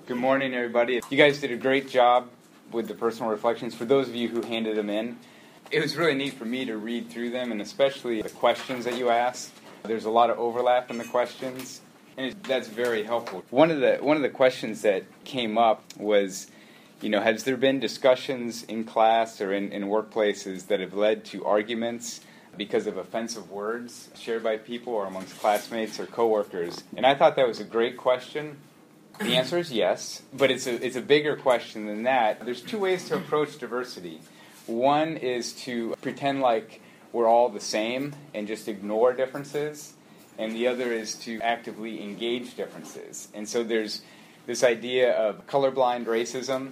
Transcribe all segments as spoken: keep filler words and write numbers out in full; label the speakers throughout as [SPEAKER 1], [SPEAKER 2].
[SPEAKER 1] Good morning, everybody. You guys did a great job with the personal reflections. For those of you who handed them in, it was really neat for me to read through them, and especially the questions that you asked. There's a lot of overlap in the questions, and it, that's very helpful. One of the one of the questions that came up was, you know, has there been discussions in class or in, in workplaces that have led to arguments because of offensive words shared by people or amongst classmates or coworkers? And I thought that was a great question. The answer is yes, but it's a it's a bigger question than that. There's two ways to approach diversity. One is to pretend like we're all the same and just ignore differences, and the other is to actively engage differences. And so there's this idea of colorblind racism,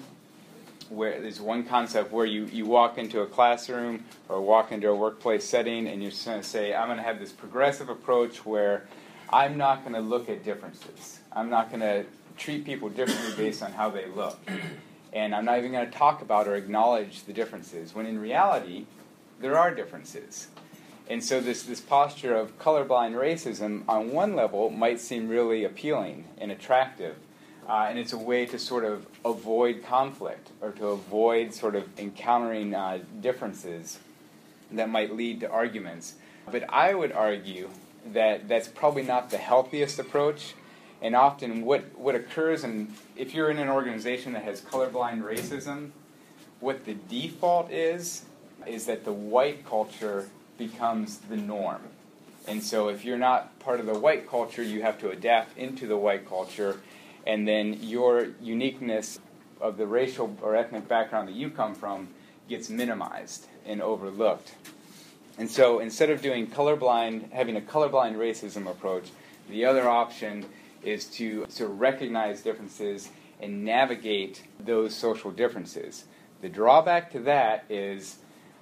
[SPEAKER 1] where there's one concept where you, you walk into a classroom or walk into a workplace setting and you're just going to say, I'm going to have this progressive approach where I'm not going to look at differences. I'm not going to treat people differently based on how they look. And I'm not even going to talk about or acknowledge the differences, when in reality, there are differences. And so this, this posture of colorblind racism, on one level, might seem really appealing and attractive. Uh, and it's a way to sort of avoid conflict or to avoid sort of encountering uh, differences that might lead to arguments. But I would argue that that's probably not the healthiest approach. And often what, what occurs, in, if you're in an organization that has colorblind racism, what the default is, is that the white culture becomes the norm. And so if you're not part of the white culture, you have to adapt into the white culture, and then your uniqueness of the racial or ethnic background that you come from gets minimized and overlooked. And so instead of doing colorblind, having a colorblind racism approach, the other option is to, to recognize differences and navigate those social differences. The drawback to that is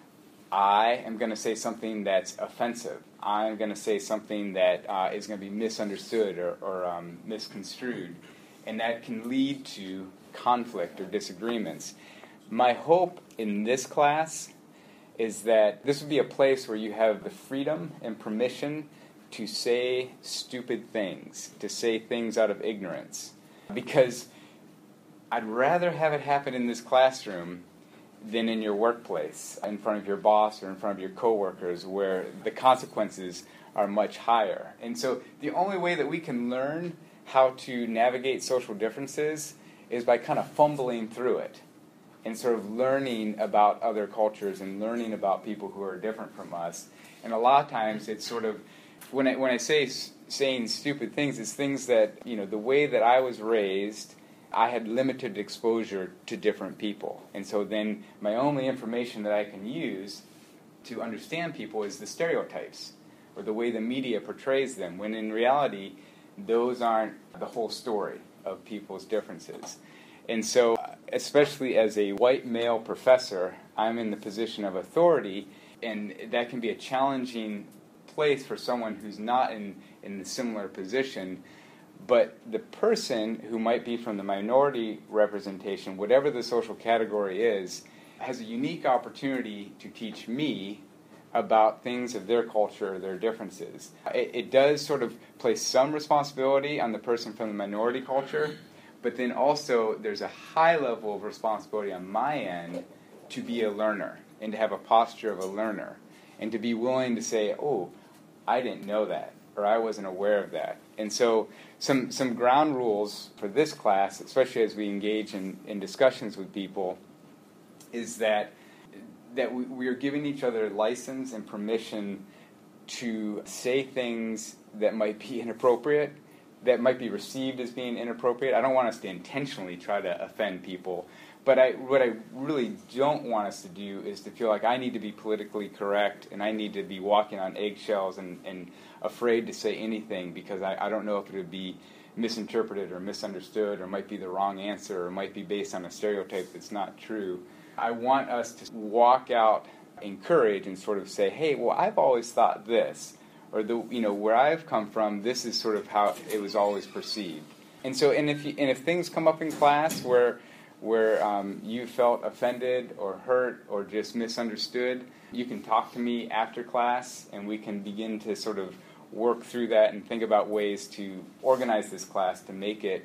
[SPEAKER 1] I am going to say something that's offensive. I'm going to say something that uh, is going to be misunderstood or, or um, misconstrued. And that can lead to conflict or disagreements. My hope in this class is that this would be a place where you have the freedom and permission to say stupid things, to say things out of ignorance. Because I'd rather have it happen in this classroom than in your workplace, in front of your boss or in front of your coworkers, where the consequences are much higher. And so the only way that we can learn how to navigate social differences is by kind of fumbling through it and sort of learning about other cultures and learning about people who are different from us. And a lot of times it's sort of, when I, when I say s- saying stupid things, it's things that, you know, the way that I was raised, I had limited exposure to different people. And so then my only information that I can use to understand people is the stereotypes or the way the media portrays them, when in reality, those aren't the whole story of people's differences. And so, especially as a white male professor, I'm in the position of authority, and that can be a challenging place for someone who's not in, in a similar position. But the person who might be from the minority representation, whatever the social category is, has a unique opportunity to teach me about things of their culture, their differences. It, it does sort of place some responsibility on the person from the minority culture, but then also there's a high level of responsibility on my end to be a learner and to have a posture of a learner and to be willing to say, oh, I didn't know that, or I wasn't aware of that. And so some some ground rules for this class, especially as we engage in, in discussions with people, is that that we, we are giving each other license and permission to say things that might be inappropriate, that might be received as being inappropriate. I don't want us to intentionally try to offend people, but I, what I really don't want us to do is to feel like I need to be politically correct and I need to be walking on eggshells and, and afraid to say anything because I, I don't know if it would be misinterpreted or misunderstood or might be the wrong answer or might be based on a stereotype that's not true. I want us to walk out in courage and sort of say, hey, well, I've always thought this, or the you know where I've come from, this is sort of how it was always perceived. And so, and if you, and if things come up in class where where um, you felt offended or hurt or just misunderstood, you can talk to me after class, and we can begin to sort of work through that and think about ways to organize this class to make it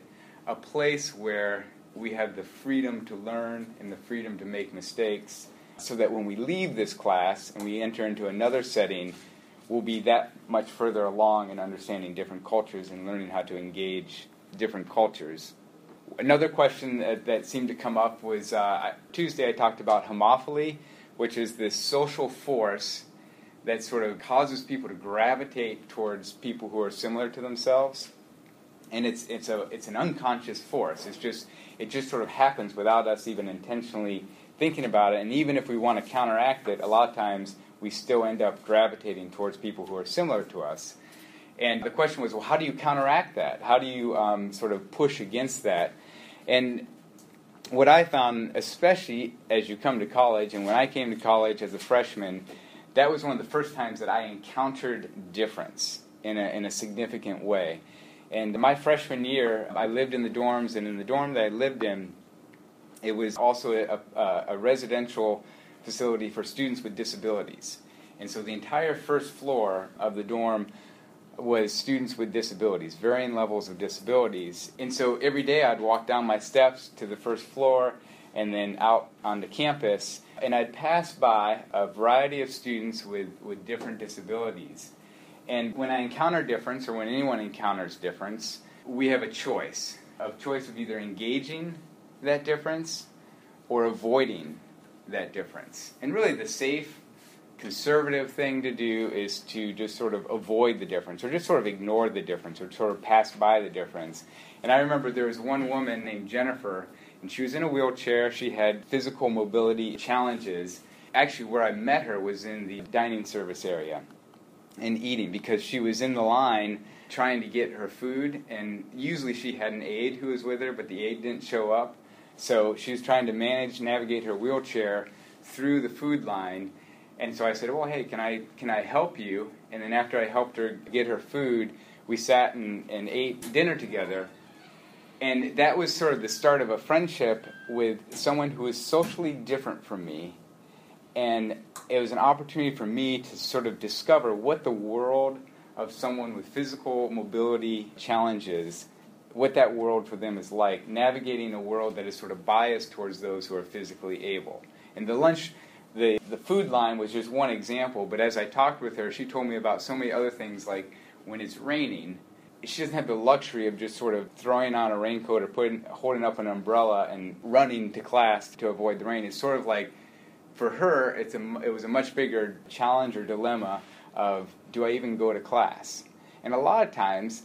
[SPEAKER 1] a place where we have the freedom to learn and the freedom to make mistakes, so that when we leave this class and we enter into another setting, we'll be that much further along in understanding different cultures and learning how to engage different cultures. Another question that, that seemed to come up was, uh, Tuesday I talked about homophily, which is this social force that sort of causes people to gravitate towards people who are similar to themselves. And it's it's a it's an unconscious force. It's just it just sort of happens without us even intentionally thinking about it. And even if we want to counteract it, a lot of times we still end up gravitating towards people who are similar to us. And the question was, well, how do you counteract that? How do you um, sort of push against that? And what I found, especially as you come to college, and when I came to college as a freshman, that was one of the first times that I encountered difference in a in a significant way. And my freshman year, I lived in the dorms, and in the dorm that I lived in, it was also a, a, a residential facility for students with disabilities. And so the entire first floor of the dorm was students with disabilities, varying levels of disabilities. And so every day I'd walk down my steps to the first floor and then out onto campus, and I'd pass by a variety of students with, with different disabilities. And when I encounter difference, or when anyone encounters difference, we have a choice, a choice of either engaging that difference or avoiding that difference. And really the safe, conservative thing to do is to just sort of avoid the difference, or just sort of ignore the difference, or sort of pass by the difference. And I remember there was one woman named Jennifer, and she was in a wheelchair. She had physical mobility challenges. Actually, where I met her was in the dining service area and eating, because she was in the line trying to get her food, and usually she had an aide who was with her, but the aide didn't show up. So she was trying to manage, navigate her wheelchair through the food line. And so I said, well, hey, can I can I help you? And then after I helped her get her food, we sat and, and ate dinner together. And that was sort of the start of a friendship with someone who was socially different from me. And it was an opportunity for me to sort of discover what the world of someone with physical mobility challenges, what that world for them is like, navigating a world that is sort of biased towards those who are physically able. And the lunch, the, the food line was just one example, but as I talked with her, she told me about so many other things, like when it's raining, she doesn't have the luxury of just sort of throwing on a raincoat or putting, holding up an umbrella and running to class to avoid the rain. It's sort of like, for her, it's a, it was a much bigger challenge or dilemma of, do I even go to class? And a lot of times,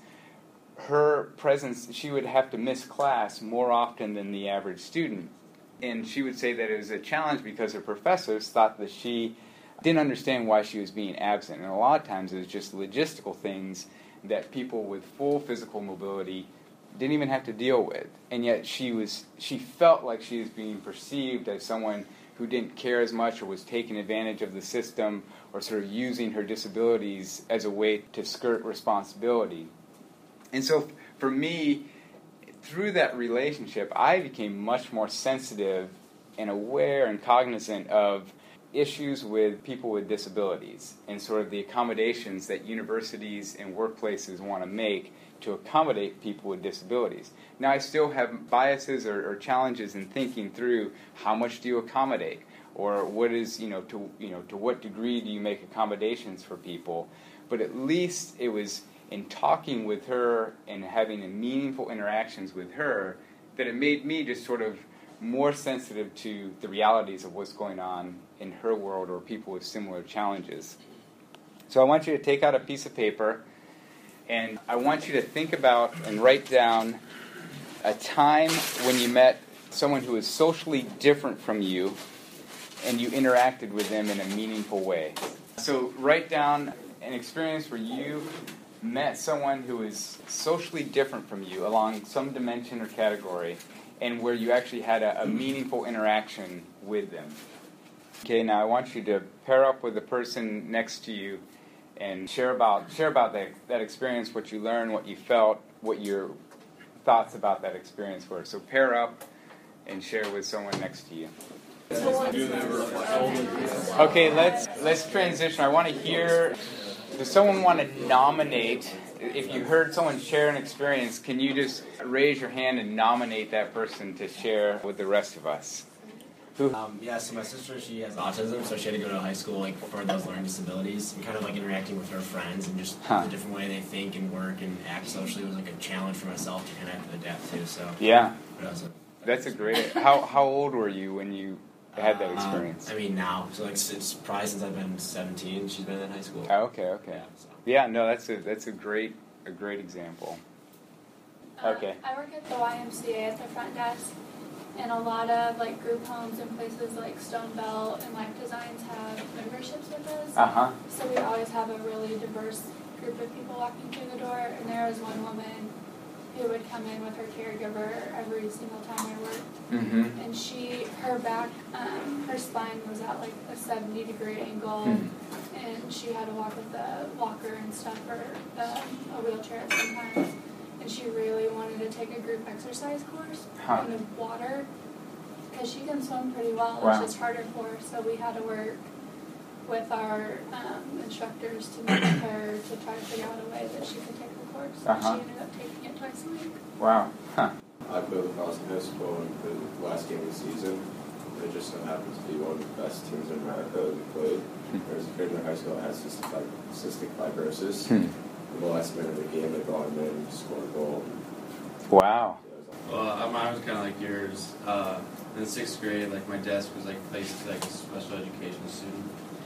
[SPEAKER 1] her presence, she would have to miss class more often than the average student. And she would say that it was a challenge because her professors thought that she didn't understand why she was being absent. And a lot of times it was just logistical things that people with full physical mobility didn't even have to deal with. And yet she was she felt like she was being perceived as someone who didn't care as much, or was taking advantage of the system, or sort of using her disabilities as a way to skirt responsibility. And so for me, through that relationship, I became much more sensitive and aware and cognizant of issues with people with disabilities and sort of the accommodations that universities and workplaces want to make to accommodate people with disabilities. Now, I still have biases or, or challenges in thinking through how much do you accommodate, or what is, you know, to you know, to what degree do you make accommodations for people. But at least it was in talking with her and having meaningful interactions with her that it made me just sort of more sensitive to the realities of what's going on in her world or people with similar challenges. So I want you to take out a piece of paper, and I want you to think about and write down a time when you met someone who is socially different from you and you interacted with them in a meaningful way. So write down an experience where you met someone who is socially different from you along some dimension or category, and where you actually had a, a meaningful interaction with them. Okay, now I want you to pair up with the person next to you and share about share about that, that experience, what you learned, what you felt, what your thoughts about that experience were. So pair up and share with someone next to you. Okay, let's let's transition. I want to hear, does someone want to nominate If you heard someone share an experience, can you just raise your hand and nominate that person to share with the rest of us? Who?
[SPEAKER 2] Um, yeah, so my sister, she has autism, so she had to go to high school like for those learning disabilities, and kind of like interacting with her friends and just
[SPEAKER 1] huh.
[SPEAKER 2] the different way they think and work and act socially was like a challenge for myself to kind of have to adapt to. So
[SPEAKER 1] yeah,
[SPEAKER 2] but was a,
[SPEAKER 1] that's a great. How how old were you when you had that experience?
[SPEAKER 2] Um, I mean, now, so like it's probably since I've been seventeen, she's been in high school.
[SPEAKER 1] Oh, okay, okay.
[SPEAKER 2] Yeah, so.
[SPEAKER 1] yeah, no, that's a that's a great a great example.
[SPEAKER 3] Um,
[SPEAKER 1] okay.
[SPEAKER 3] I work at the Y M C A at the front desk, and a lot of like group homes and places like Stone Belt and Life Designs have memberships with us.
[SPEAKER 1] Uh huh.
[SPEAKER 3] So we always have a really diverse group of people walking through the door, and there was one woman who would come in with her caregiver every single time I worked.
[SPEAKER 1] Mm-hmm.
[SPEAKER 3] And she, her back, um, her spine was at like a seventy degree angle,
[SPEAKER 1] hmm.
[SPEAKER 3] and she had to walk with a walker and stuff, or um, a wheelchair sometimes. And she really wanted to take a group exercise course
[SPEAKER 1] huh.
[SPEAKER 3] in the water, because she can swim pretty well.
[SPEAKER 1] Wow.
[SPEAKER 3] It's just harder for her, so we had to work with our um, instructors to meet with her to try to figure out a way that she could take the course.
[SPEAKER 1] Uh-huh.
[SPEAKER 3] And she ended up taking it twice a week.
[SPEAKER 1] Wow. Huh.
[SPEAKER 4] I played with Boston High School in the last game of the season. It just so happens to be one of the best teams in America that we played. There's a kid in our high school that has cystic, fib- cystic fibrosis.
[SPEAKER 1] Hmm.
[SPEAKER 4] In the last minute of the game, they brought him in, scored a goal.
[SPEAKER 1] Wow.
[SPEAKER 5] Well, uh, mine was kind of like yours. Uh, in the sixth grade, like my desk was like placed to like a special education student,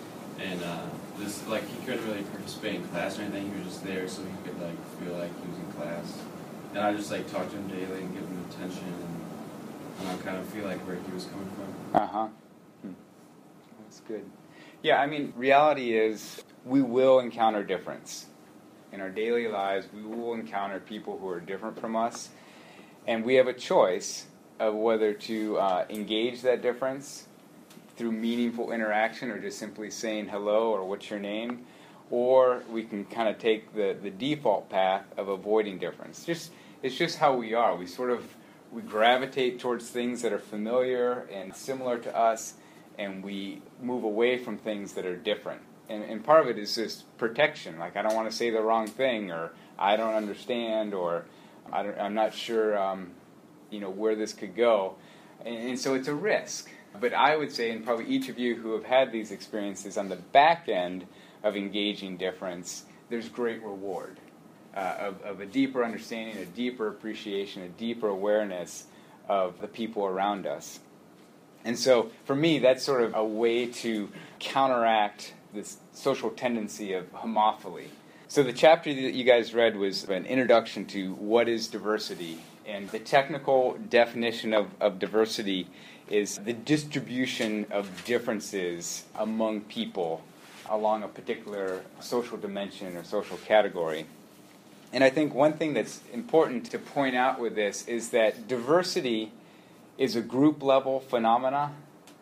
[SPEAKER 5] and uh, this like he couldn't really participate in class or anything. He was just there so he could like feel like he was in class. And I just like talk to him daily and give him attention, and, and I kind of feel like where he was coming from.
[SPEAKER 1] Uh huh. Hmm. That's good. Yeah, I mean, reality is we will encounter difference. In our daily lives, we will encounter people who are different from us, and we have a choice of whether to uh, engage that difference through meaningful interaction or just simply saying hello or what's your name, or we can kind of take the, the default path of avoiding difference. Just it's just how we are. We sort of we gravitate towards things that are familiar and similar to us, and we move away from things that are different. And, and part of it is just protection. Like, I don't want to say the wrong thing, or I don't understand, or I don't, I'm not sure, um, you know, where this could go. And, and so it's a risk. But I would say, and probably each of you who have had these experiences on the back end of engaging difference, there's great reward uh, of, of a deeper understanding, a deeper appreciation, a deeper awareness of the people around us. And so, for me, that's sort of a way to counteract this social tendency of homophily. So the chapter that you guys read was an introduction to what is diversity. And the technical definition of, of diversity is the distribution of differences among people along a particular social dimension or social category. And I think one thing that's important to point out with this is that diversity is a group-level phenomena,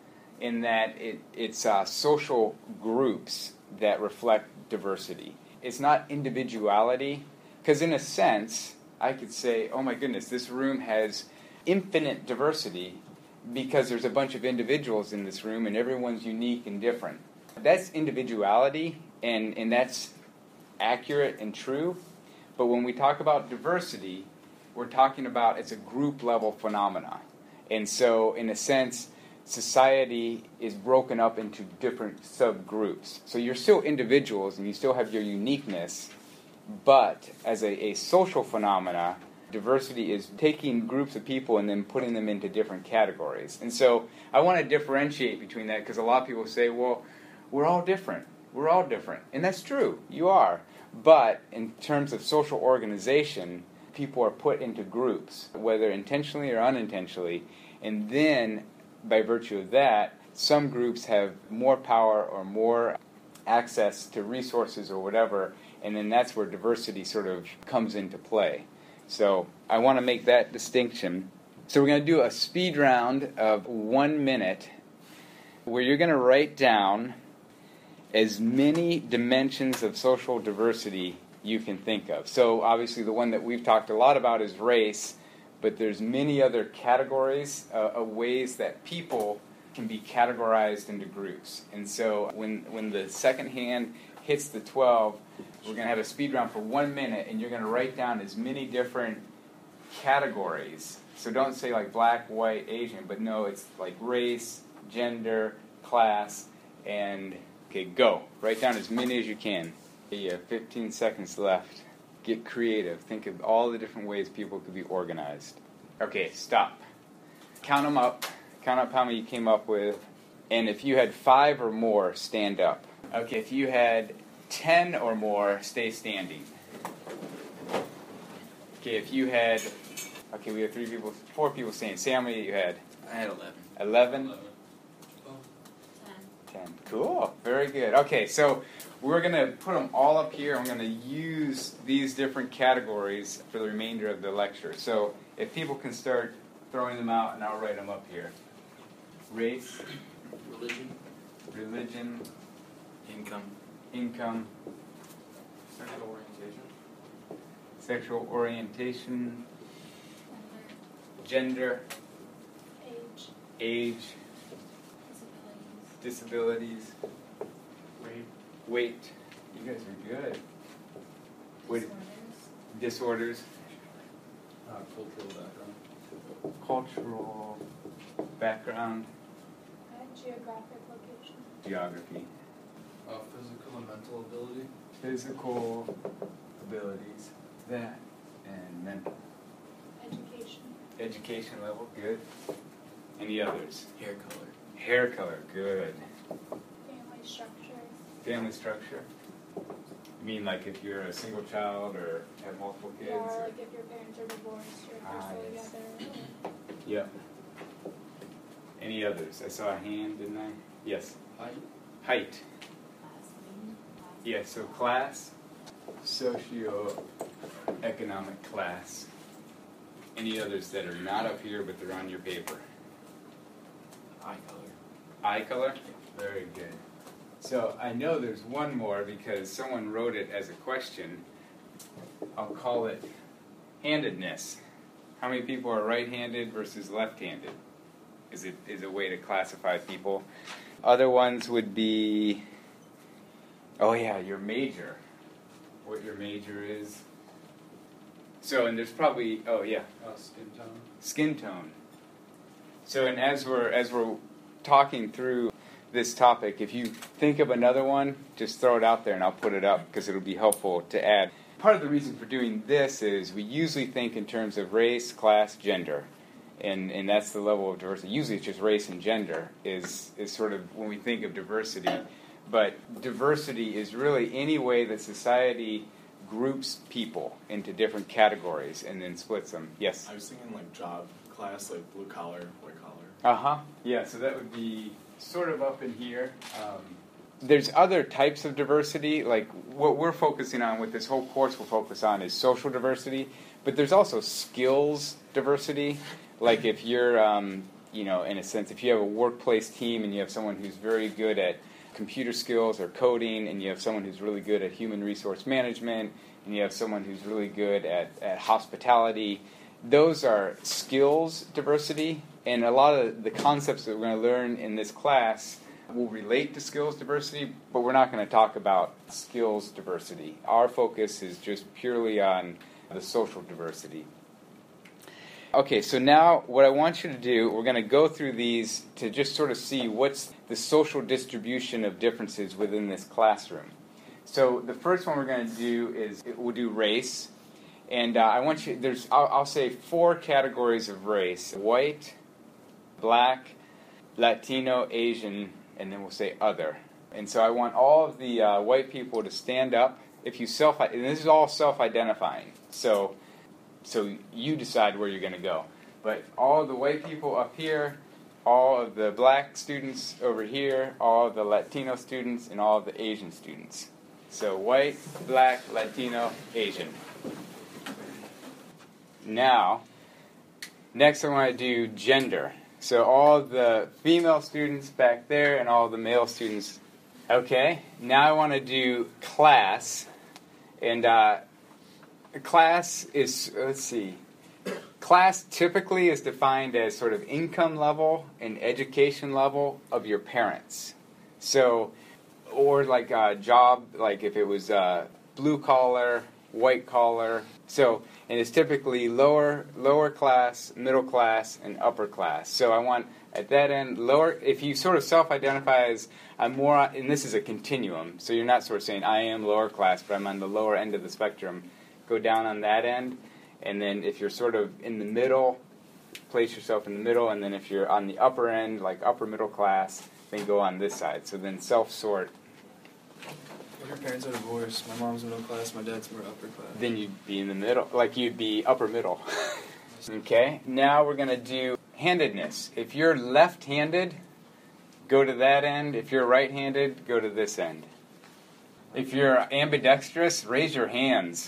[SPEAKER 1] in that it, it's uh, social groups that reflect diversity. It's not individuality, because in a sense, I could say, oh my goodness, this room has infinite diversity because there's a bunch of individuals in this room and everyone's unique and different. That's individuality, and, and that's accurate and true. But when we talk about diversity, we're talking about it's a group-level phenomena. And so, in a sense, society is broken up into different subgroups. So you're still individuals and you still have your uniqueness, but as a, a social phenomena, diversity is taking groups of people and then putting them into different categories. And so I want to differentiate between that, because a lot of people say, well, we're all different. We're all different. And that's true. You are. But in terms of social organization, people are put into groups, whether intentionally or unintentionally, and then by virtue of that, some groups have more power or more access to resources or whatever, and then that's where diversity sort of comes into play. So I want to make that distinction. So we're going to do a speed round of one minute where you're going to write down as many dimensions of social diversity you can think of. So obviously the one that we've talked a lot about is race, but there's many other categories uh, of ways that people can be categorized into groups. And so when when the second hand hits the twelve, we're going to have a speed round for one minute, and you're going to write down as many different categories. So don't say like black, white, Asian, but no, it's like race, gender, class, and, okay, go. Write down as many as you can. You have fifteen seconds left. Get creative. Think of all the different ways people could be organized. Okay, stop. Count them up. Count up how many you came up with. And if you had five or more, stand up. Okay, if you had ten or more, stay standing. Okay, if you had, okay, we have three people, four people saying. Say how many you had.
[SPEAKER 5] I had eleven.
[SPEAKER 1] Eleven?
[SPEAKER 5] eleven.
[SPEAKER 3] Ten.
[SPEAKER 1] Ten. Cool. Very good. Okay, so we're going to put them all up here. I'm going to use these different categories for the remainder of the lecture. So if people can start throwing them out, and I'll write them up here. Race,
[SPEAKER 5] Religion.
[SPEAKER 1] religion,
[SPEAKER 5] Income.
[SPEAKER 1] income,
[SPEAKER 5] Sexual orientation.
[SPEAKER 1] sexual orientation,
[SPEAKER 3] Gender.
[SPEAKER 1] gender,
[SPEAKER 3] Age.
[SPEAKER 1] age,
[SPEAKER 3] Disabilities.
[SPEAKER 1] disabilities,
[SPEAKER 5] Weight.
[SPEAKER 1] weight. You guys are good. Wait.
[SPEAKER 3] Disorders.
[SPEAKER 1] Disorders,
[SPEAKER 5] Uh, cultural background.
[SPEAKER 1] cultural background,
[SPEAKER 3] Uh, geographic location.
[SPEAKER 1] geography,
[SPEAKER 5] Uh, physical and mental ability.
[SPEAKER 1] physical abilities, that, and mental.
[SPEAKER 3] Education.
[SPEAKER 1] Education level, good. Any others?
[SPEAKER 5] Hair color.
[SPEAKER 1] Hair color, good.
[SPEAKER 3] Family structure.
[SPEAKER 1] Family structure. You mean like if you're a single child or have multiple kids?
[SPEAKER 3] Yeah, or
[SPEAKER 1] or-
[SPEAKER 3] like if your parents are divorced or if
[SPEAKER 1] Ah,
[SPEAKER 3] they're
[SPEAKER 1] yes.
[SPEAKER 3] still together.
[SPEAKER 1] Yep. Any others? I saw a hand, didn't I? Yes.
[SPEAKER 5] Height.
[SPEAKER 1] Height. Yeah, so class, socio-economic class. Any others that are not up here but they're on your paper?
[SPEAKER 5] Eye color.
[SPEAKER 1] Eye color? Very good. So I know there's one more because someone wrote it as a question. I'll call it handedness. How many people are right-handed versus left-handed? Is it is a way to classify people. Other ones would be, oh yeah, your major. What your major is. So, and there's probably, oh yeah,
[SPEAKER 5] Uh, skin tone.
[SPEAKER 1] skin tone. So, and as we're as we're talking through this topic, if you think of another one, just throw it out there and I'll put it up because it'll be helpful to add. Part of the reason for doing this is we usually think in terms of race, class, gender. And and that's the level of diversity. Usually it's just race and gender is is sort of when we think of diversity. But diversity is really any way that society groups people into different categories and then splits them. Yes?
[SPEAKER 6] I was thinking like job class, like blue collar, white collar.
[SPEAKER 1] Uh-huh. Yeah, so that would be sort of up in here. Um, there's other types of diversity, like what we're focusing on with this whole course we'll focus on is social diversity, but there's also skills diversity. Like if you're, um, you know, in a sense, if you have a workplace team and you have someone who's very good at computer skills or coding, and you have someone who's really good at human resource management, and you have someone who's really good at, at hospitality, those are skills diversity, and a lot of the concepts that we're going to learn in this class will relate to skills diversity, but we're not going to talk about skills diversity. Our focus is just purely on the social diversity. Okay, so now what I want you to do, we're going to go through these to just sort of see what's the social distribution of differences within this classroom. So the first one we're going to do is, we'll do race. And uh, I want you, there's, I'll, I'll say four categories of race. White, black, Latino, Asian, and then we'll say other. And so I want all of the uh, white people to stand up. If you self, and this is all self-identifying. So, so you decide where you're going to go. But all of the white people up here, all of the black students over here, all of the Latino students, and all of the Asian students. So white, black, Latino, Asian. Now, next I want to do gender. So all the female students back there and all the male students. Okay, now I want to do class. And uh, class is, let's see, class typically is defined as sort of income level and education level of your parents. So or like a job, like if it was uh, blue collar, white collar. So, and it's typically lower, lower class, middle class, and upper class. So I want at that end, lower, if you sort of self-identify as, I'm more, and this is a continuum, so you're not sort of saying, I am lower class, but I'm on the lower end of the spectrum, go down on that end, and then if you're sort of in the middle, place yourself in the middle, and then if you're on the upper end, like upper middle class, then go on this side. So then self-sort.
[SPEAKER 6] If your parents are divorced, my mom's middle class, my dad's more upper class.
[SPEAKER 1] Then you'd be in the middle, like you'd be upper middle. Okay, now we're going to do handedness. If you're left-handed, go to that end. If you're right-handed, go to this end. If you're ambidextrous, raise your hands.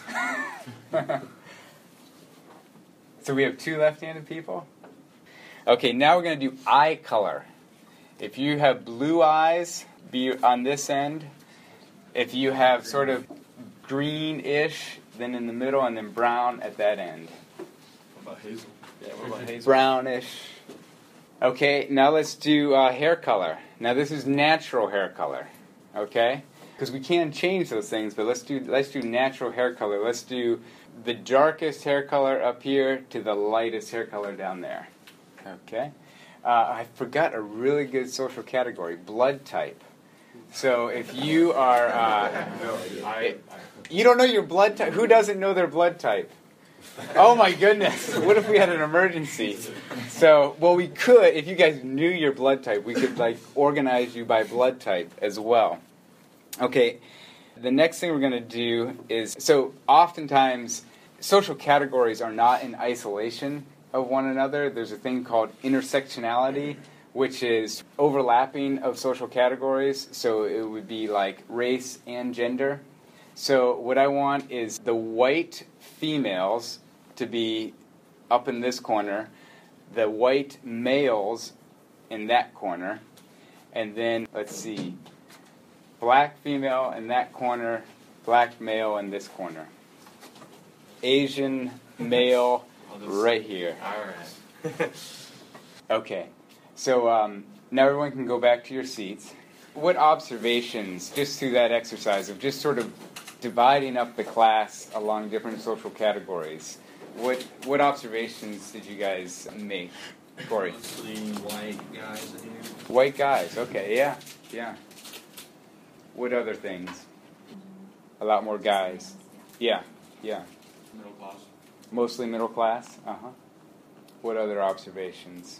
[SPEAKER 1] So we have two left-handed people? Okay, now we're going to do eye color. If you have blue eyes, be on this end. If you have sort of greenish, then in the middle, and then brown at that end.
[SPEAKER 6] What about hazel? Yeah, what about hazel?
[SPEAKER 1] Brownish. Okay, now let's do uh, hair color. Now this is natural hair color, okay? Because we can change those things, but let's do let's do natural hair color. Let's do the darkest hair color up here to the lightest hair color down there. Okay. Uh, I forgot a really good social category: blood type. So if you are, uh, it, you don't know your blood type. Who doesn't know their blood type? Oh my goodness! What if we had an emergency? So, well, we could, if you guys knew your blood type, we could like organize you by blood type as well. Okay, the next thing we're going to do is, so oftentimes social categories are not in isolation of one another. There's a thing called intersectionality, which is overlapping of social categories. So it would be like race and gender. So what I want is the white females to be up in this corner, the white males in that corner, and then, let's see, black female in that corner, black male in this corner. Asian male right here.
[SPEAKER 5] All right.
[SPEAKER 1] Okay, so um, now everyone can go back to your seats. What observations, just through that exercise of just sort of dividing up the class along different social categories, what what observations did you guys make? Corey?
[SPEAKER 2] Mostly white guys in here.
[SPEAKER 1] White guys, okay, yeah, yeah. What other things? A lot more guys. Yeah, yeah.
[SPEAKER 5] Middle class.
[SPEAKER 1] Mostly middle class? Uh-huh. What other observations?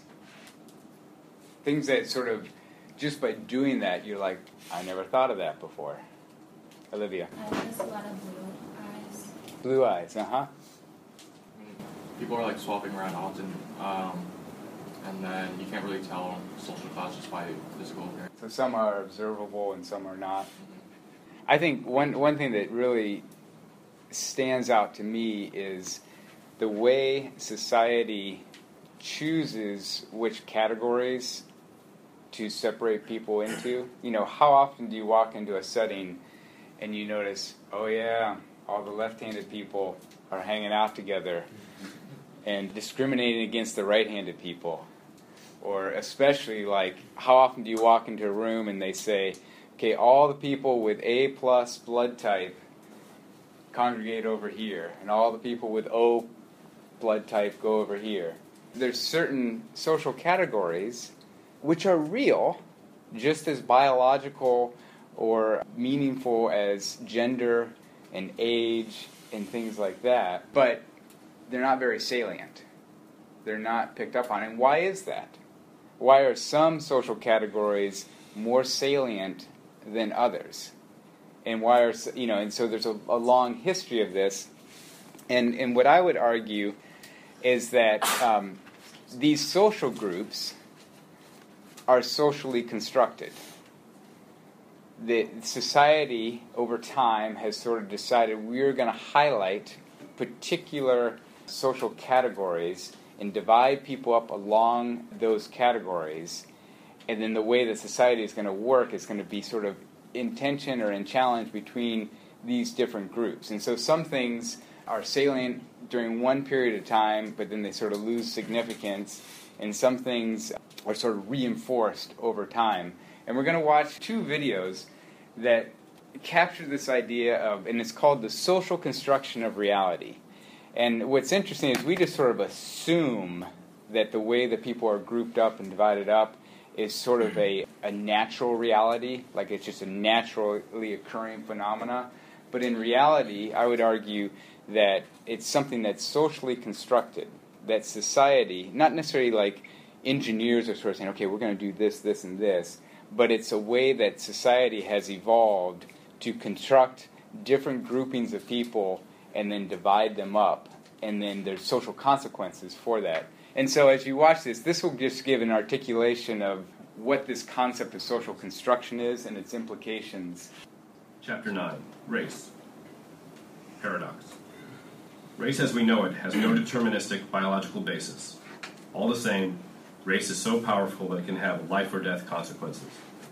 [SPEAKER 1] Things that sort of, just by doing that, you're like, I never thought of that before. Olivia?
[SPEAKER 7] I noticed a lot of blue eyes.
[SPEAKER 1] Blue eyes, uh-huh.
[SPEAKER 8] People are like swapping around often, um, and then you can't really tell social class just by physical appearance.
[SPEAKER 1] So some are observable and some are not. I think one one thing that really stands out to me is the way society chooses which categories to separate people into. You know, how often do you walk into a setting and you notice, oh yeah, all the left-handed people are hanging out together and discriminating against the right-handed people? Or especially, like, how often do you walk into a room and they say, okay, all the people with A plus blood type congregate over here, and all the people with O blood type go over here. There's certain social categories which are real, just as biological or meaningful as gender and age and things like that, but they're not very salient. They're not picked up on. And why is that? Why are some social categories more salient than others? And why are, you know, and so there's a, a long history of this. And, and what I would argue is that um, these social groups are socially constructed. The society over time has sort of decided we're going to highlight particular social categories and divide people up along those categories, and then the way that society is going to work is going to be sort of in tension or in challenge between these different groups. And so some things are salient during one period of time, but then they sort of lose significance, and some things are sort of reinforced over time. And we're going to watch two videos that capture this idea of, and it's called the social construction of reality. And what's interesting is we just sort of assume that the way that people are grouped up and divided up is sort of a, a natural reality, like it's just a naturally occurring phenomena. But in reality, I would argue that it's something that's socially constructed, that society, not necessarily like engineers are sort of saying, okay, we're going to do this, this, and this, but it's a way that society has evolved to construct different groupings of people and then divide them up, and then there's social consequences for that. And so as you watch this, this will just give an articulation of what this concept of social construction is and its implications.
[SPEAKER 9] Chapter nine, Race. Paradox. Race as we know it has no deterministic biological basis. All the same, race is so powerful that it can have life or death consequences.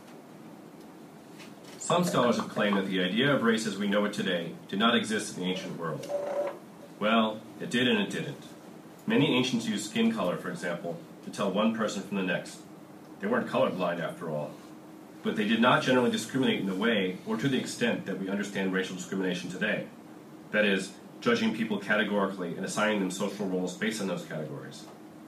[SPEAKER 9] Some scholars have claimed that the idea of race as we know it today did not exist in the ancient world. Well, it did and it didn't. Many ancients used skin color, for example, to tell one person from the next. They weren't colorblind, after all. But they did not generally discriminate in the way or to the extent that we understand racial discrimination today. That is, judging people categorically and assigning them social roles based on those categories.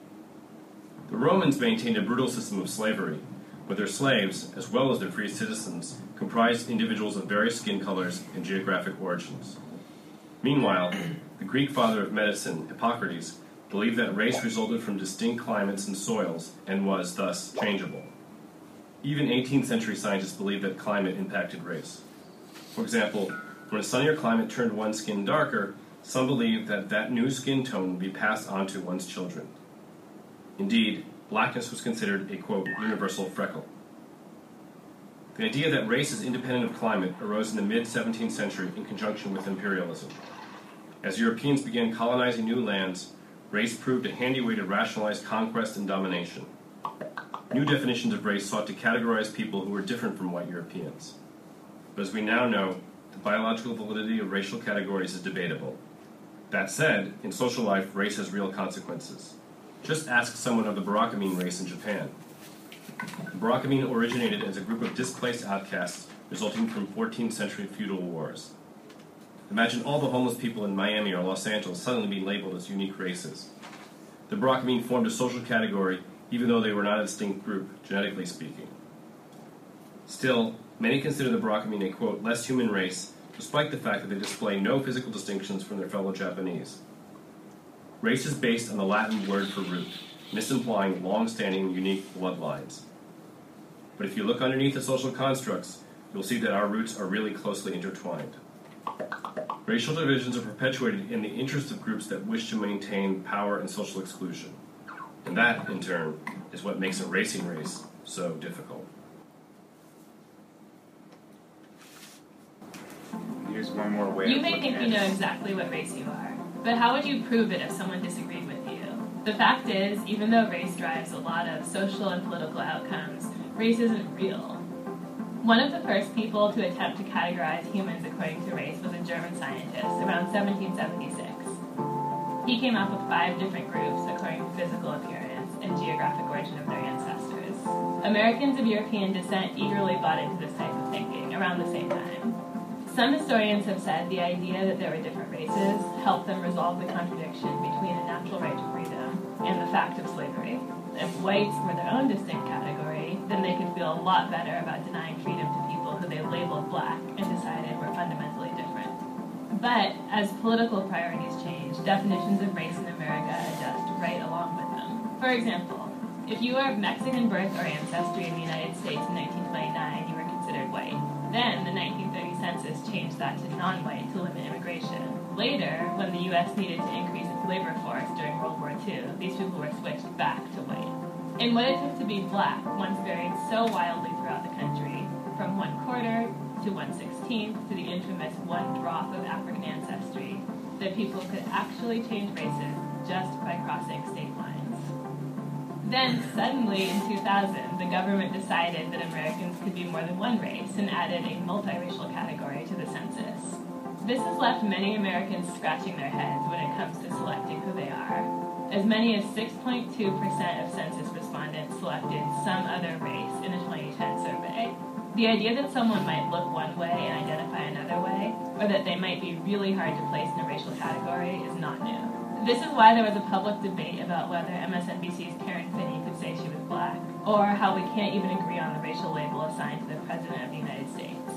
[SPEAKER 9] The Romans maintained a brutal system of slavery, where their slaves, as well as their free citizens, comprised individuals of various skin colors and geographic origins. Meanwhile, the Greek father of medicine, Hippocrates, believed that race resulted from distinct climates and soils and was, thus, changeable. Even eighteenth century scientists believed that climate impacted race. For example, when a sunnier climate turned one's skin darker, some believed that that new skin tone would be passed on to one's children. Indeed, blackness was considered a, quote, universal freckle. The idea that race is independent of climate arose in the mid-seventeenth century in conjunction with imperialism. As Europeans began colonizing new lands, race proved a handy way to rationalize conquest and domination. New definitions of race sought to categorize people who were different from white Europeans. But as we now know, the biological validity of racial categories is debatable. That said, in social life, race has real consequences. Just ask someone of the Barakamine race in Japan. The Barakamine originated as a group of displaced outcasts resulting from fourteenth century feudal wars. Imagine all the homeless people in Miami or Los Angeles suddenly being labeled as unique races. The Barakamine formed a social category even though they were not a distinct group, genetically speaking. Still, many consider the Barakamine a, quote, less human race, despite the fact that they display no physical distinctions from their fellow Japanese. Race is based on the Latin word for root, misimplying long-standing, unique bloodlines. But if you look underneath the social constructs, you'll see that our roots are really closely intertwined. Racial divisions are perpetuated in the interest of groups that wish to maintain power and social exclusion. And that, in turn, is what makes a racing race so difficult.
[SPEAKER 1] Here's one more way.
[SPEAKER 10] You
[SPEAKER 1] of
[SPEAKER 10] may
[SPEAKER 1] looking
[SPEAKER 10] think
[SPEAKER 1] at
[SPEAKER 10] you know
[SPEAKER 1] it.
[SPEAKER 10] exactly what race you are, but how would you prove it if someone disagreed with you? The fact is, even though race drives a lot of social and political outcomes, race isn't real. One of the first people to attempt to categorize humans according to race was a German scientist around seventeen seventy-six. He came up with five different groups according to physical appearance and geographic origin of their ancestors. Americans of European descent eagerly bought into this type of thinking around the same time. Some historians have said the idea that there were different races helped them resolve the contradiction between a natural right to freedom and the fact of slavery. If whites were their own distinct category, then they could feel a lot better about denying freedom to people who they labeled black and decided were fundamentally different. But as political priorities change, definitions of race in America adjust right along with them. For example, if you are of Mexican birth or ancestry in the United States in nineteen twenty-nine, you were considered white. Then the nineteen thirty census changed that to non-white to limit immigration. Later, when the U S needed to increase its labor force during World War Two, these people were switched back to white. And what it took to be black once varied so wildly throughout the country, from one quarter to one sixteenth to the infamous one drop of African ancestry, that people could actually change races just by crossing state lines. Then, suddenly, in two thousand, the government decided that Americans could be more than one race and added a multiracial category to the census. This has left many Americans scratching their heads when it comes to selecting who they are. As many as six point two percent of census respondents selected some other race in a twenty ten survey. The idea that someone might look one way and identify another way, or that they might be really hard to place in a racial category, is not new. This is why there was a public debate about whether M S N B C's Karen Finney could say she was black, or how we can't even agree on the racial label assigned to the President of the United States.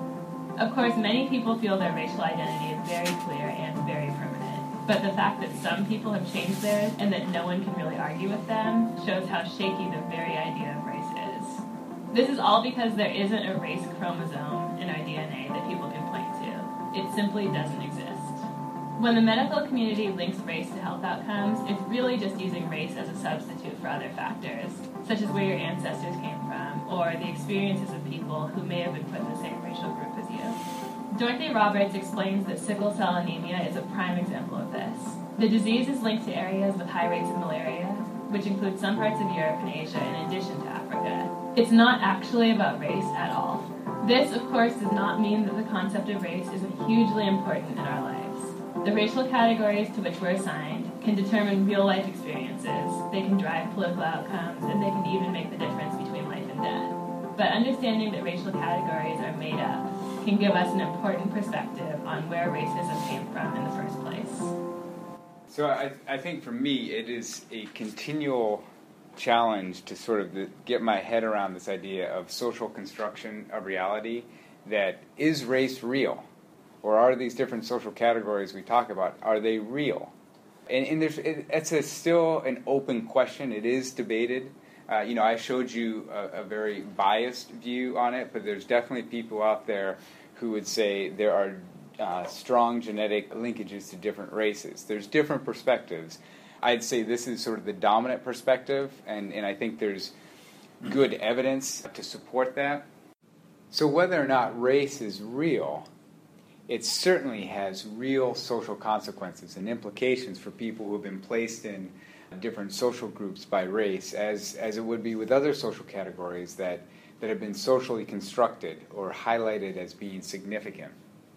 [SPEAKER 10] Of course, many people feel their racial identity is very clear and very permanent, but the fact that some people have changed theirs and that no one can really argue with them shows how shaky the very idea of race is. This is all because there isn't a race chromosome in our D N A that people can point to. It simply doesn't exist. When the medical community links race to health outcomes, it's really just using race as a substitute for other factors, such as where your ancestors came from, or the experiences of people who may have been put in the same racial group as you. Dorothy Roberts explains that sickle cell anemia is a prime example of this. The disease is linked to areas with high rates of malaria, which include some parts of Europe and Asia in addition to Africa. It's not actually about race at all. This, of course, does not mean that the concept of race isn't hugely important in our lives. The racial categories to which we're assigned can determine real-life experiences, they can drive political outcomes, and they can even make the difference between life and death. But understanding that racial categories are made up can give us an important perspective on where racism came from in the first place.
[SPEAKER 1] So I, I think for me, it is a continual challenge to sort of the, get my head around this idea of social construction of reality, that is race real? Or are these different social categories we talk about, are they real? And, and there's, it, it's a, still an open question. It is debated. Uh, you know, I showed you a, a very biased view on it, but there's definitely people out there who would say there are uh, strong genetic linkages to different races. There's different perspectives. I'd say this is sort of the dominant perspective, and, and I think there's good evidence to support that. So whether or not race is real, it certainly has real social consequences and implications for people who have been placed in different social groups by race, as, as it would be with other social categories that, that have been socially constructed or highlighted as being significant.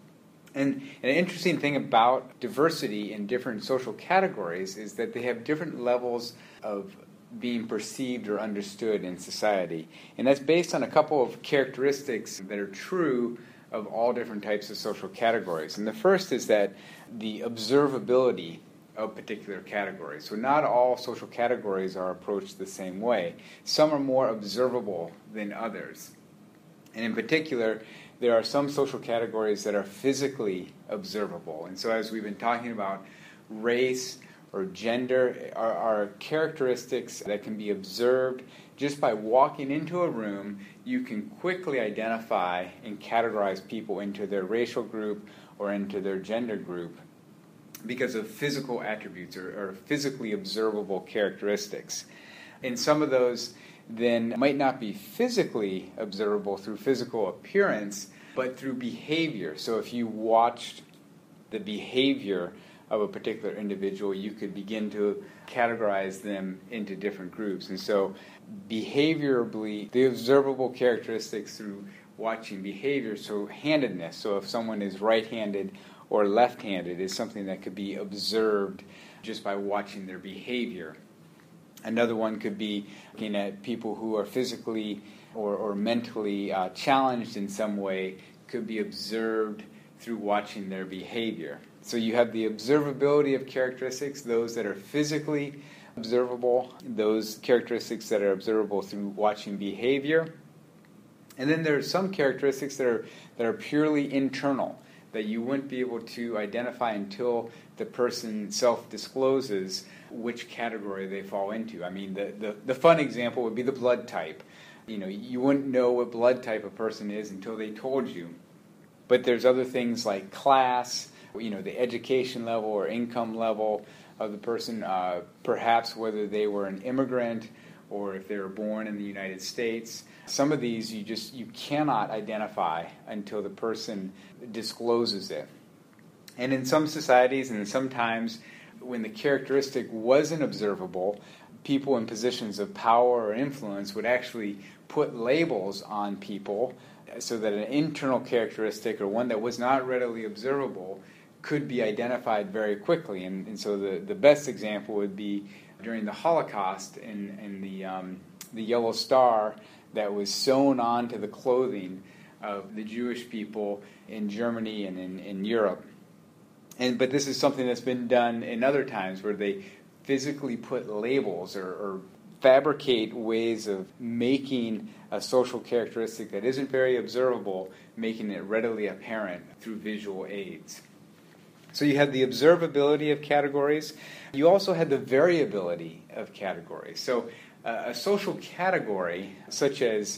[SPEAKER 1] And an interesting thing about diversity in different social categories is that they have different levels of being perceived or understood in society. And that's based on a couple of characteristics that are true of all different types of social categories. And the first is that the observability of particular categories. So not all social categories are approached the same way. Some are more observable than others. And in particular, there are some social categories that are physically observable. And so as we've been talking about, race or gender are, are characteristics that can be observed just by walking into a room. You can quickly identify and categorize people into their racial group or into their gender group because of physical attributes or, or physically observable characteristics. And some of those then might not be physically observable through physical appearance, but through behavior. So if you watched the behavior of a particular individual, you could begin to categorize them into different groups. And so behaviorally, the observable characteristics through watching behavior, so handedness, so if someone is right-handed or left-handed, is something that could be observed just by watching their behavior. Another one could be looking at people who are physically or, or mentally uh, challenged in some way, could be observed through watching their behavior. So you have the observability of characteristics, those that are physically observable, those characteristics that are observable through watching behavior. And then there are some characteristics that are that are purely internal, that you wouldn't be able to identify until the person self-discloses which category they fall into. I mean, the, the, the fun example would be the blood type. You know, you wouldn't know what blood type a person is until they told you. But there's other things like class, you know, the education level or income level of the person, uh, perhaps whether they were an immigrant or if they were born in the United States. Some of these you just you cannot identify until the person discloses it. And in some societies and sometimes when the characteristic wasn't observable, people in positions of power or influence would actually put labels on people so that an internal characteristic or one that was not readily observable could be identified very quickly. And, and so the, the best example would be during the Holocaust in, in the um, the yellow star that was sewn onto the clothing of the Jewish people in Germany and in, in Europe. And but this is something that's been done in other times where they physically put labels or, or fabricate ways of making a social characteristic that isn't very observable, making it readily apparent through visual aids. So you had the observability of categories. You also had the variability of categories. So uh, a social category, such as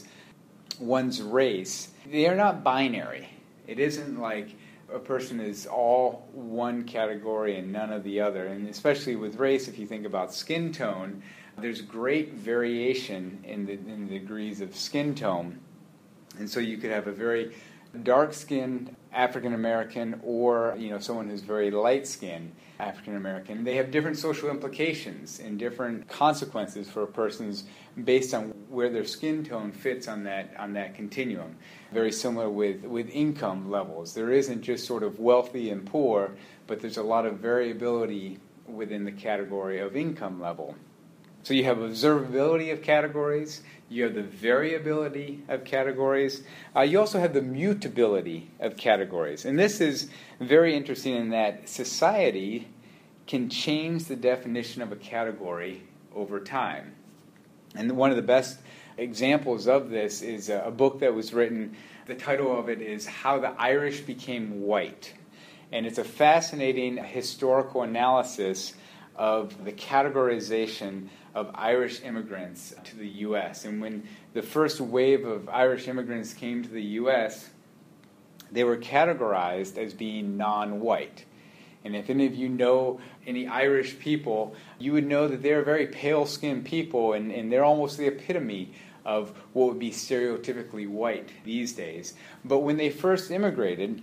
[SPEAKER 1] one's race, they are not binary. It isn't like a person is all one category and none of the other. And especially with race, if you think about skin tone, there's great variation in the, in the degrees of skin tone. And so you could have a very dark-skinned African American or, you know, someone who's very light-skinned African American. They have different social implications and different consequences for a person's based on where their skin tone fits on that on that continuum. Very similar with, with income levels. There isn't just sort of wealthy and poor, but there's a lot of variability within the category of income level. So you have observability of categories, you have the variability of categories, uh, you also have the mutability of categories. And this is very interesting in that society can change the definition of a category over time. And one of the best examples of this is a book that was written, the title of it is How the Irish Became White. And it's a fascinating historical analysis of the categorization of Irish immigrants to the U S. And when the first wave of Irish immigrants came to the U S, they were categorized as being non-white. And if any of you know any Irish people, you would know that they're very pale-skinned people, and, and they're almost the epitome of what would be stereotypically white these days. But when they first immigrated,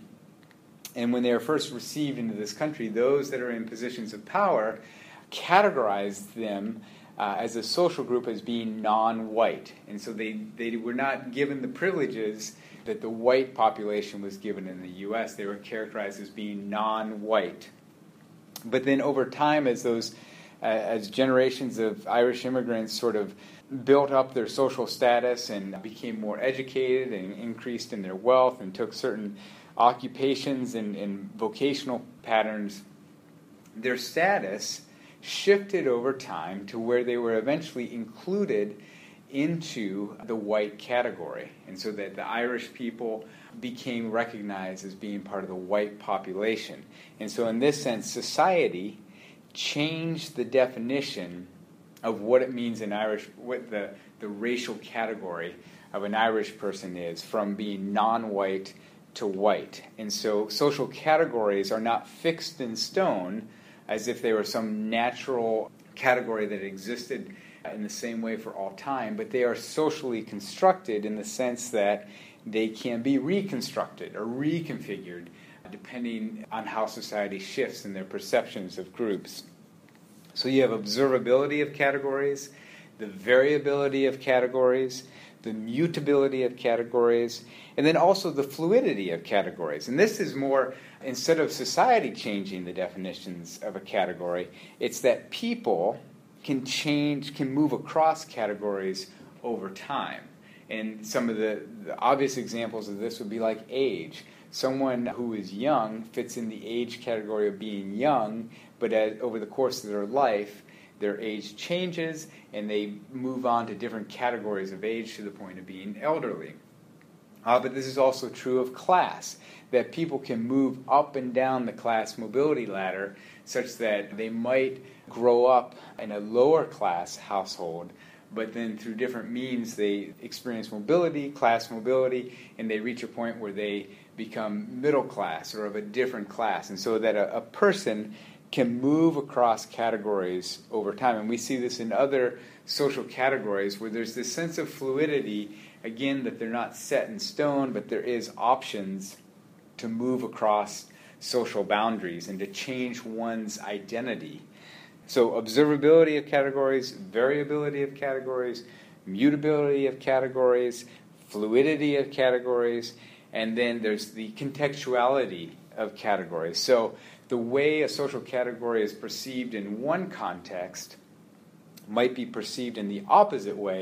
[SPEAKER 1] and when they were first received into this country, those that are in positions of power categorized them uh, as a social group as being non-white. And so they, they were not given the privileges that the white population was given in the U S. They were characterized as being non-white. But then over time, as those uh, as generations of Irish immigrants sort of built up their social status and became more educated and increased in their wealth and took certain occupations and, and vocational patterns, their status shifted over time to where they were eventually included into the white category. And so that the Irish people became recognized as being part of the white population. And so in this sense, society changed the definition of what it means in Irish, what the, the racial category of an Irish person is, from being non-white to white. And so social categories are not fixed in stone as if they were some natural category that existed in the same way for all time, but they are socially constructed in the sense that they can be reconstructed or reconfigured depending on how society shifts in their perceptions of groups. So you have observability of categories, the variability of categories, the mutability of categories, and then also the fluidity of categories. And this is more, instead of society changing the definitions of a category, it's that people can change, can move across categories over time. And some of the, the obvious examples of this would be like age. Someone who is young fits in the age category of being young, but as, over the course of their life, their age changes and they move on to different categories of age to the point of being elderly. Uh, but this is also true of class, that people can move up and down the class mobility ladder such that they might grow up in a lower class household, but then through different means they experience mobility, class mobility, and they reach a point where they become middle class or of a different class. And so that a, a person can move across categories over time. And we see this in other social categories where there's this sense of fluidity, again, that they're not set in stone, but there is options to move across social boundaries and to change one's identity. So observability of categories, variability of categories, mutability of categories, fluidity of categories, and then there's the contextuality of categories. So the way a social category is perceived in one context might be perceived in the opposite way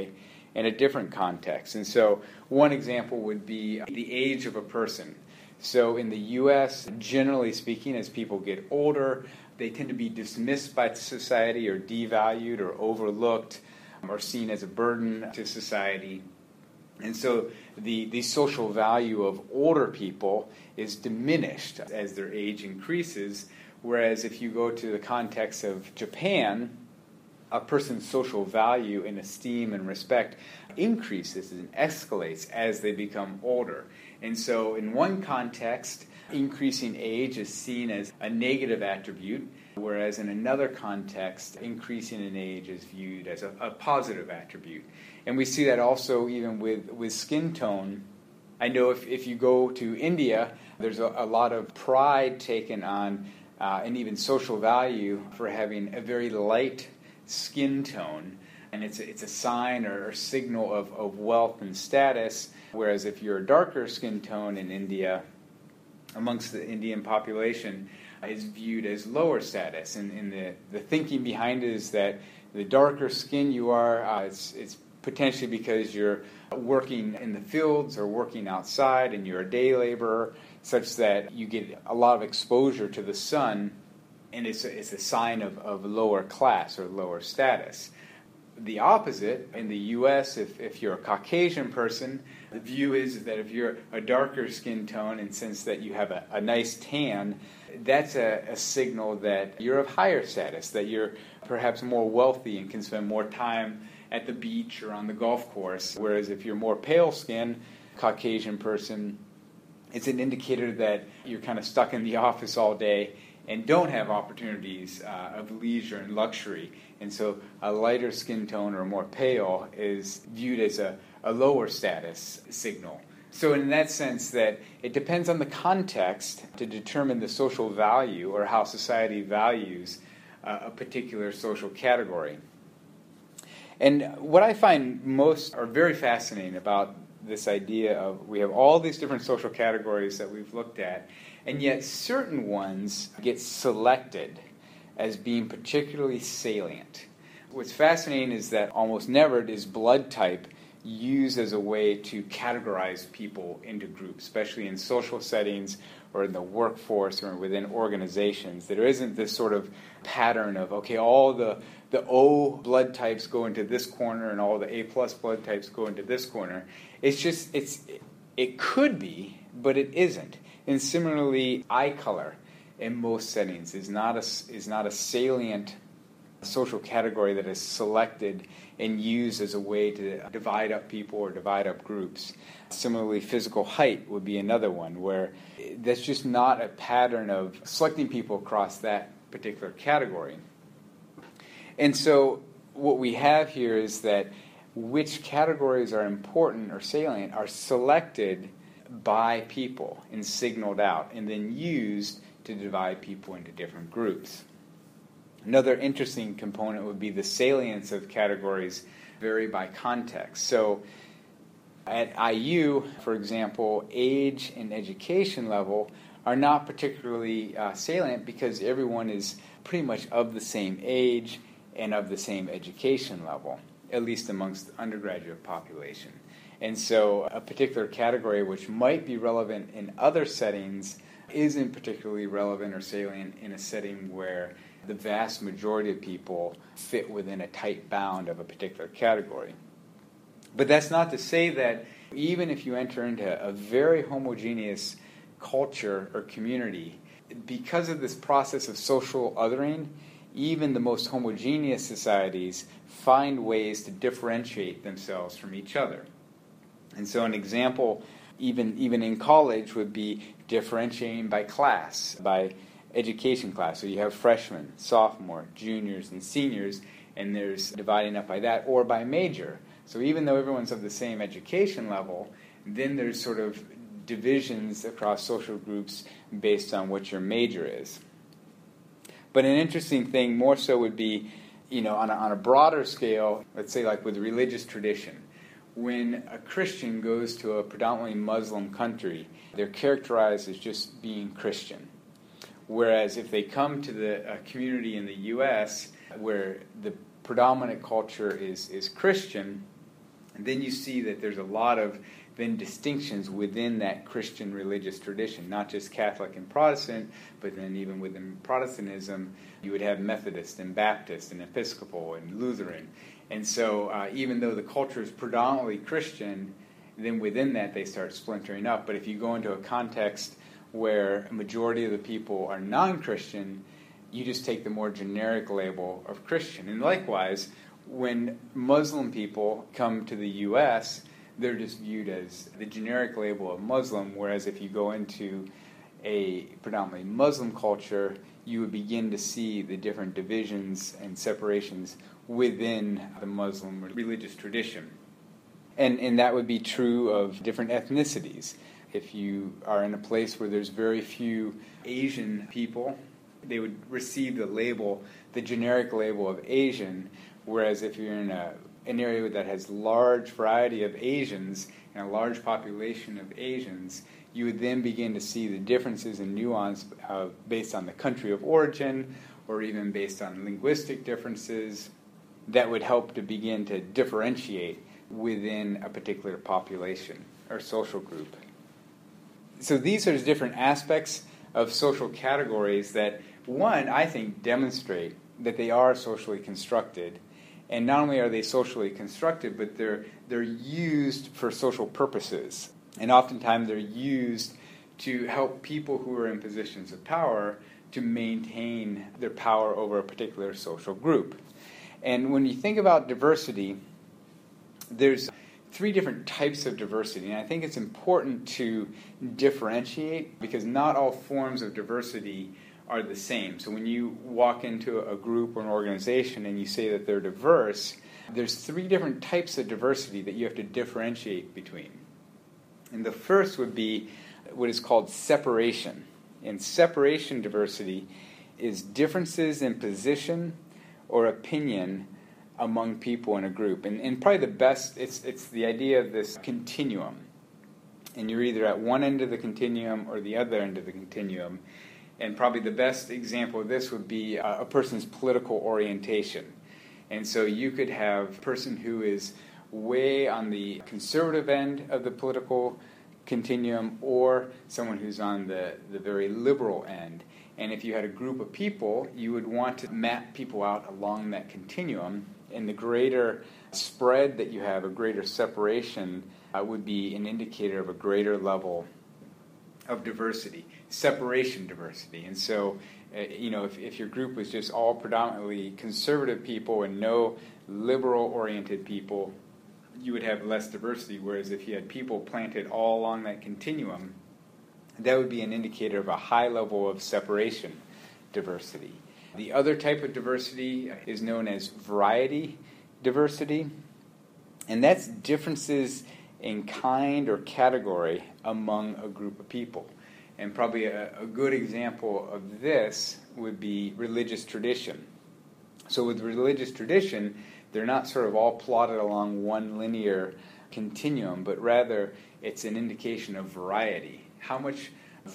[SPEAKER 1] in a different context. And so one example would be the age of a person. So in the U S, generally speaking, as people get older, they tend to be dismissed by society or devalued or overlooked or seen as a burden to society. And so the, the social value of older people is diminished as their age increases, whereas if you go to the context of Japan, a person's social value and esteem and respect increases and escalates as they become older. And so in one context, increasing age is seen as a negative attribute, whereas in another context, increasing in age is viewed as a, a positive attribute. And we see that also even with, with skin tone. I know if, if you go to India, there's a, a lot of pride taken on uh, and even social value for having a very light skin tone, and it's a, it's a sign or, or signal of, of wealth and status, whereas if you're a darker skin tone in India, amongst the Indian population, is viewed as lower status. And, and the, the thinking behind it is that the darker skin you are, uh, it's, it's potentially because you're working in the fields or working outside and you're a day laborer, such that you get a lot of exposure to the sun, and it's a, it's a sign of, of lower class or lower status. The opposite, in the U S, if, if you're a Caucasian person, the view is that if you're a darker skin tone, and since that you have a, a nice tan, that's a, a signal that you're of higher status, that you're perhaps more wealthy and can spend more time at the beach or on the golf course. Whereas if you're more pale skin, Caucasian person, it's an indicator that you're kind of stuck in the office all day and don't have opportunities uh, of leisure and luxury. And so a lighter skin tone or more pale is viewed as a, a lower status signal. So in that sense that it depends on the context to determine the social value or how society values uh, a particular social category. And what I find most or very fascinating about this idea of we have all these different social categories that we've looked at, and yet certain ones get selected as being particularly salient. What's fascinating is that almost never is blood type used as a way to categorize people into groups, especially in social settings or in the workforce or within organizations. There isn't this sort of pattern of, okay, all the, the O blood types go into this corner and all the A plus blood types go into this corner. It's just, it's it could be, but it isn't. And similarly, eye color in most settings is not a, is not a salient social category that is selected and used as a way to divide up people or divide up groups. Similarly, physical height would be another one where that's just not a pattern of selecting people across that particular category. And so what we have here is that which categories are important or salient are selected by people and signaled out and then used to divide people into different groups. Another interesting component would be the salience of categories vary by context. So at I U, for example, age and education level are not particularly uh, salient because everyone is pretty much of the same age and of the same education level, at least amongst the undergraduate population. And so a particular category which might be relevant in other settings isn't particularly relevant or salient in a setting where the vast majority of people fit within a tight bound of a particular category. But that's not to say that even if you enter into a very homogeneous culture or community, because of this process of social othering, even the most homogeneous societies find ways to differentiate themselves from each other. And so an example, even even in college, would be differentiating by class, by education class. So you have freshmen, sophomore, juniors, and seniors, and there's dividing up by that, or by major. So even though everyone's of the same education level, then there's sort of divisions across social groups based on what your major is. But an interesting thing more so would be, you know, on a, on a broader scale, let's say like with religious tradition. When a Christian goes to a predominantly Muslim country, they're characterized as just being Christian. Whereas if they come to the uh, community in the U S where the predominant culture is, is Christian, And then you see that there's a lot of then distinctions within that Christian religious tradition, not just Catholic and Protestant, but then even within Protestantism, you would have Methodist and Baptist and Episcopal and Lutheran. And so uh, even though the culture is predominantly Christian, then within that they start splintering up. But if you go into a context where a majority of the people are non-Christian, you just take the more generic label of Christian. And likewise, when Muslim people come to the U S, they're just viewed as the generic label of Muslim, whereas if you go into a predominantly Muslim culture, you would begin to see the different divisions and separations within the Muslim religious tradition. And, and that would be true of different ethnicities. If you are in a place where there's very few Asian people, they would receive the label, the generic label of Asian, whereas if you're in a, an area that has large variety of Asians and a large population of Asians, you would then begin to see the differences in nuance uh, based on the country of origin or even based on linguistic differences that would help to begin to differentiate within a particular population or social group. So these are different aspects of social categories that, one, I think demonstrate that they are socially constructed. And not only are they socially constructed, but they're they're used for social purposes. And oftentimes they're used to help people who are in positions of power to maintain their power over a particular social group. And when you think about diversity, there's three different types of diversity. And I think it's important to differentiate because not all forms of diversity are the same. So when you walk into a group or an organization and you say that they're diverse, there's three different types of diversity that you have to differentiate between. And the first would be what is called separation. And separation diversity is differences in position or opinion among people in a group. And, and probably the best, it's it's the idea of this continuum. And you're either at one end of the continuum or the other end of the continuum. And probably the best example of this would be a, a person's political orientation. And so you could have a person who is way on the conservative end of the political continuum or someone who's on the, the very liberal end. And if you had a group of people, you would want to map people out along that continuum. And the greater spread that you have, a greater separation, uh, would be an indicator of a greater level of diversity, separation diversity. And so, uh, you know, if, if your group was just all predominantly conservative people and no liberal-oriented people, you would have less diversity, whereas if you had people planted all along that continuum, that would be an indicator of a high level of separation diversity. The other type of diversity is known as variety diversity, and that's differences in kind or category among a group of people. And probably a, a good example of this would be religious tradition. So with religious tradition, they're not sort of all plotted along one linear continuum, but rather it's an indication of variety. How much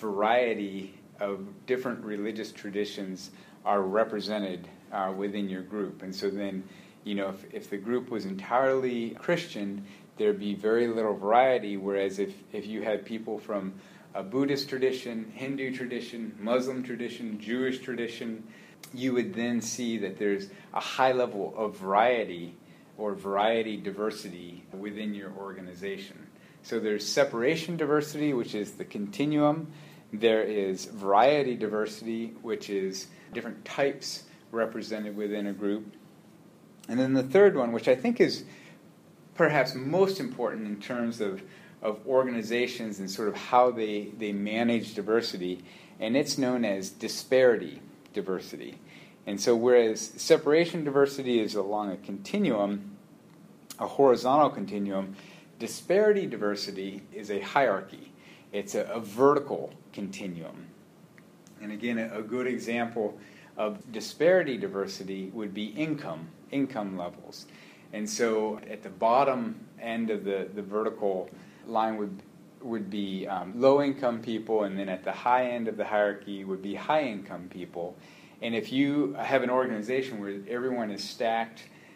[SPEAKER 1] variety of different religious traditions are represented uh, within your group. And so then, you know, if, if the group was entirely Christian, there'd be very little variety, whereas if, if you had people from a Buddhist tradition, Hindu tradition, Muslim tradition, Jewish tradition, you would then see that there's a high level of variety or variety diversity within your organization. So there's separation diversity, which is the continuum. There is variety diversity, which is different types represented within a group. And then the third one, which I think is perhaps most important in terms of, of organizations and sort of how they, they manage diversity, and it's known as disparity diversity. And so whereas separation diversity is along a continuum, a horizontal continuum, disparity diversity is a hierarchy. It's a, a vertical continuum. And again, a, a good example of disparity diversity would be income, income levels. And so at the bottom end of the, the vertical line would would be um, low-income people, and then at the high end of the hierarchy would be high-income people. And if you have an organization where everyone is stacked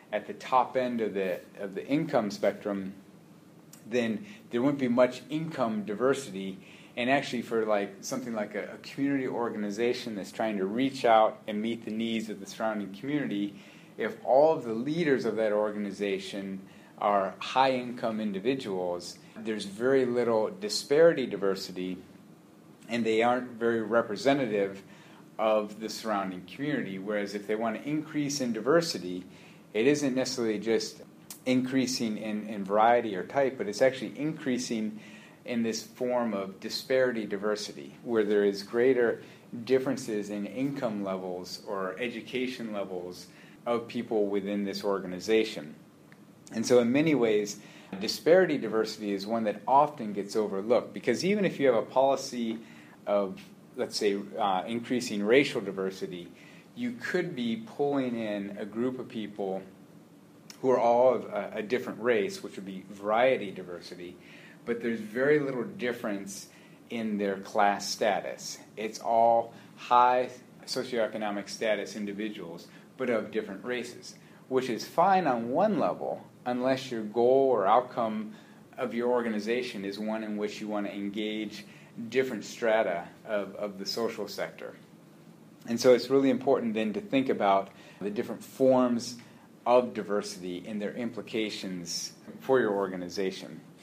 [SPEAKER 1] at the top end of the of the income spectrum, then there wouldn't be much income diversity. And actually, for like something like a, a community organization that's trying to reach out and meet the needs of the surrounding community, if all of the leaders of that organization are high-income individuals, there's very little disparity diversity, and they aren't very representative of the surrounding community. Whereas if they want to increase in diversity, it isn't necessarily just increasing in, in variety or type, but it's actually increasing in this form of disparity diversity, where there is greater differences in income levels or education levels of people within this organization. And so in many ways, disparity diversity is one that often gets overlooked, because even if you have a policy of, let's say, uh, increasing racial diversity, you could be pulling in a group of people who are all of a, a different race, which would be variety diversity, but there's very little difference in their class status. It's all high socioeconomic status individuals, but of different races, which is fine on one level, unless your goal or outcome of your organization is one in which you want to engage different strata of, of the social sector. And so it's really important then to think about the different forms of diversity and their implications for your organization.